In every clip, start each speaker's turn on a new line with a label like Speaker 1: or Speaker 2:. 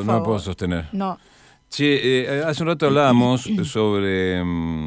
Speaker 1: no me puedo sostener.
Speaker 2: No.
Speaker 1: Che, hace un rato hablábamos sobre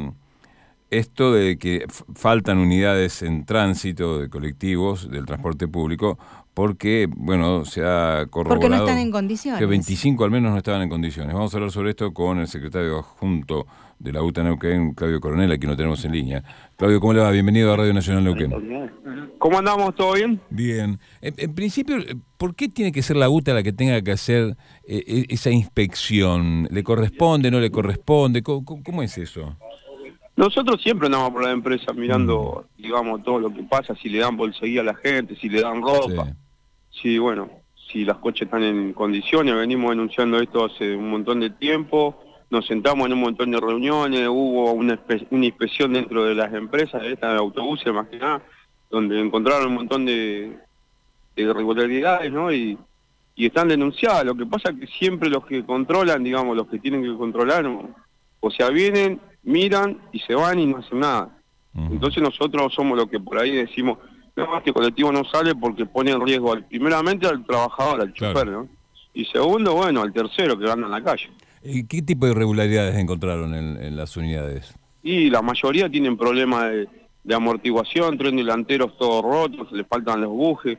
Speaker 1: esto de que faltan unidades en tránsito de colectivos del transporte público porque, bueno, se ha corroborado
Speaker 2: Porque no están en condiciones.
Speaker 1: que 25 al menos no estaban en condiciones. Vamos a hablar sobre esto con el secretario adjunto de la UTA Neuquén, Claudio Coronel, aquí lo tenemos en línea. Claudio, ¿cómo le va? Bienvenido a Radio Nacional Neuquén.
Speaker 3: ¿Cómo andamos? ¿Todo bien?
Speaker 1: Bien. En principio, ¿por qué tiene que ser la UTA la que tenga que hacer esa inspección? ¿Le corresponde, no le corresponde? ¿Cómo es eso?
Speaker 3: Nosotros siempre andamos por la empresa mirando, digamos, todo lo que pasa, si le dan bolsería a la gente, si le dan ropa, si, bueno, si las coches están en condiciones. Venimos denunciando esto hace un montón de tiempo, nos sentamos en un montón de reuniones, hubo una inspección dentro de las empresas, esta de autobuses más que nada, donde encontraron un montón de irregularidades, ¿no? Y están denunciadas. Lo que pasa es que siempre los que controlan, digamos, los que tienen que controlar, o sea, vienen, miran y se van y no hacen nada. Entonces nosotros somos los que por ahí decimos, no, este colectivo no sale porque pone en riesgo primeramente al trabajador, al chofer, ¿no? Y segundo, bueno, al tercero que anda en la calle.
Speaker 1: ¿Qué tipo de irregularidades encontraron en las unidades?
Speaker 3: Y la mayoría tienen problemas de amortiguación, tren delanteros todos rotos, le faltan los bujes,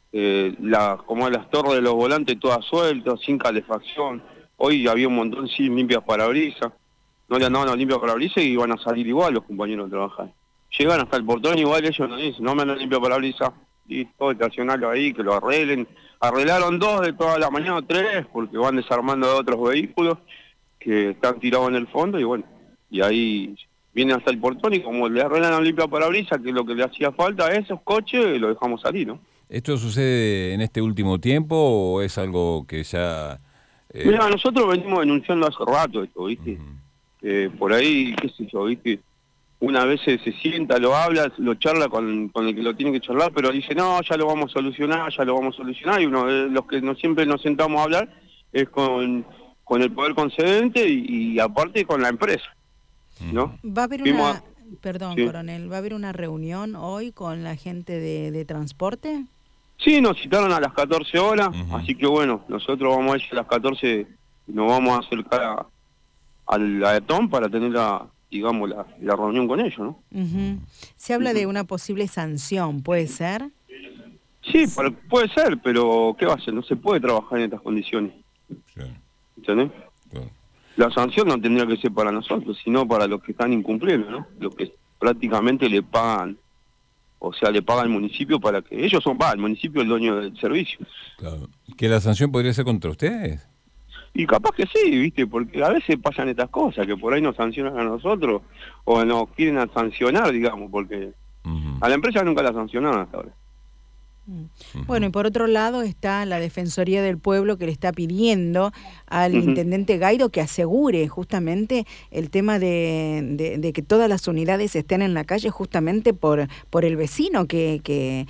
Speaker 3: como las torres de los volantes todas sueltas, sin calefacción. Hoy había un montón sin limpias parabrisas. No le andaban a limpiar parabrisas y iban a salir igual los compañeros a trabajar. Llegan hasta el portón igual, ellos nos dicen, no me andan limpio parabrisas, y todo estacionarlo ahí, que lo arreglen. Arreglaron 2 de toda la mañana, 3, porque van desarmando de otros vehículos que están tirados en el fondo, y bueno, y ahí vienen hasta el portón y como le arreglan a limpio parabrisas, que es lo que le hacía falta a esos coches, lo dejamos salir, ¿no?
Speaker 1: ¿Esto sucede en este último tiempo o es algo que ya...?
Speaker 3: Mira, nosotros venimos denunciando hace rato esto, ¿viste? Por ahí, qué sé yo, ¿viste? Una vez se sienta, lo habla, lo charla con el que lo tiene que charlar, pero dice, no, ya lo vamos a solucionar, y uno de los que siempre nos sentamos a hablar es con el poder concedente y aparte con la empresa, ¿no?
Speaker 2: Va a haber Perdón, coronel, ¿va a haber una reunión hoy con la gente de transporte?
Speaker 3: Sí, nos citaron a las 14 horas, así que bueno, nosotros vamos a ir a las 14, nos vamos a acercar a la ETOM para tener la reunión con ellos, ¿no?
Speaker 2: Se habla de una posible sanción, ¿puede ser?
Speaker 3: Sí, puede ser, pero ¿qué va a hacer? No se puede trabajar en estas condiciones. ¿Entendés? La sanción no tendría que ser para nosotros, sino para los que están incumpliendo, ¿no? Los que prácticamente le pagan, o sea, le paga al municipio para que... Ellos el municipio es el dueño del servicio.
Speaker 1: Claro. ¿Que la sanción podría ser contra ustedes?
Speaker 3: Y capaz que sí, ¿viste? Porque a veces pasan estas cosas, que por ahí nos sancionan a nosotros, o nos quieren sancionar, digamos, porque a la empresa nunca la sancionaron hasta ahora.
Speaker 2: Bueno, y por otro lado está la Defensoría del Pueblo que le está pidiendo al intendente Gairo que asegure justamente el tema de que todas las unidades estén en la calle justamente por el vecino que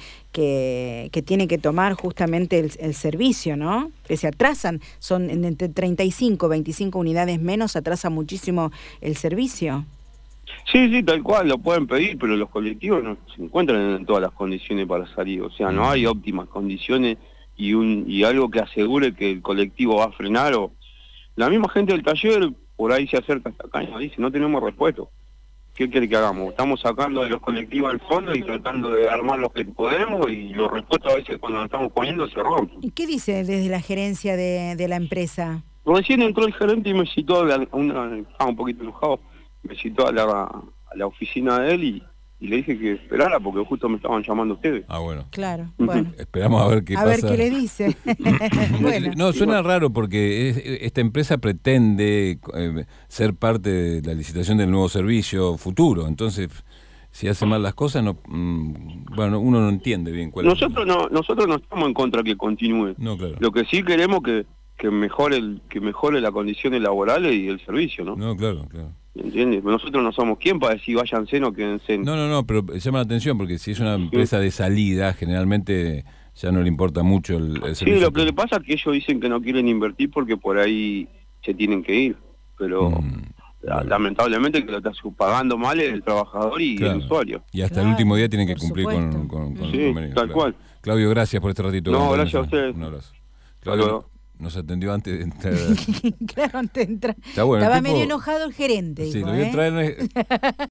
Speaker 2: tiene que tomar justamente el servicio, ¿no? Que se atrasan, son entre 35, 25 unidades menos, atrasa muchísimo el servicio.
Speaker 3: Sí, tal cual, lo pueden pedir, pero los colectivos no se encuentran en todas las condiciones para salir, o sea, no hay óptimas condiciones y algo que asegure que el colectivo va a frenar, o la misma gente del taller por ahí se acerca hasta acá y nos dice, no tenemos repuesto. ¿Qué quiere que hagamos? Estamos sacando de los colectivos al fondo y tratando de armar lo que podemos y los repuestos a veces cuando los estamos poniendo se rompen.
Speaker 2: ¿Y qué dice desde la gerencia de la empresa?
Speaker 3: Recién entró el gerente y me citó, estaba un poquito enojado, me citó a la oficina de él y le dije que esperara porque justo me estaban llamando ustedes.
Speaker 1: Ah, bueno.
Speaker 2: Claro, bueno.
Speaker 1: Esperamos a ver qué pasa.
Speaker 2: A ver qué le dice. Bueno.
Speaker 1: No, suena raro porque esta empresa pretende ser parte de la licitación del nuevo servicio futuro, entonces si hace mal las cosas, bueno, uno no entiende bien cuál
Speaker 3: nosotros no estamos en contra que continúe.
Speaker 1: No, claro.
Speaker 3: Lo que sí queremos que mejore las condiciones laborales y el servicio, ¿no?
Speaker 1: No, claro.
Speaker 3: ¿Entiendes? Nosotros no somos quién para decir váyanse o quédense.
Speaker 1: No, pero llama la atención porque si es una empresa de salida, generalmente ya no le importa mucho el servicio.
Speaker 3: Sí, lo que le pasa es que ellos dicen que no quieren invertir porque por ahí se tienen que ir, pero lamentablemente que lo está pagando mal el trabajador y el usuario.
Speaker 1: Y hasta el último día tienen que cumplir con el convenio.
Speaker 3: Tal cual.
Speaker 1: Claudio, gracias por este ratito.
Speaker 3: No, gracias a ustedes.
Speaker 1: Un abrazo. Claudio, nos atendió antes de entrar.
Speaker 2: Claro, antes de entrar.
Speaker 1: Está bueno,
Speaker 2: Estaba
Speaker 1: el tipo,
Speaker 2: medio enojado el gerente.
Speaker 1: Sí,
Speaker 2: dijo,
Speaker 1: lo voy a traer.